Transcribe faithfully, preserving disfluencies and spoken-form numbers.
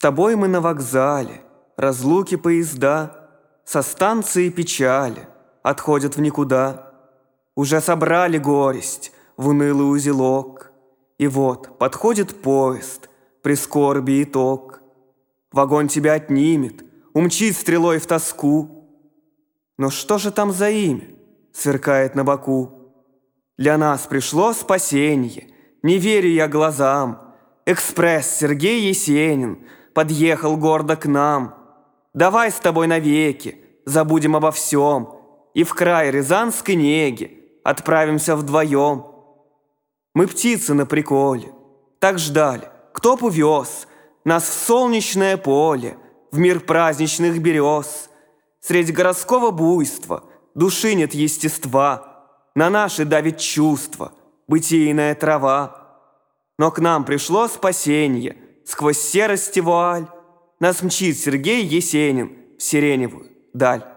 тобой мы на вокзале, разлуки поезда, со станции печали отходят в никуда. Уже собрали горесть в унылый узелок, и вот подходит поезд, прискорби итог. Вагон тебя отнимет, умчит стрелой в тоску. Но что же там за имя сверкает на боку? Для нас пришло спасенье, не верю я глазам. Экспресс Сергей Есенин подъехал гордо к нам. Давай с тобой навеки забудем обо всем и в край рязанской неги отправимся вдвоем. Мы птицы на приколе, так ждали, кто б увез нас в солнечное поле, в мир праздничных берез. Средь городского буйства души нет естества, на наши давит чувство, бытийная трава. Но к нам пришло спасенье, сквозь серость и вуаль нас мчит Сергей Есенин в сиреневую даль.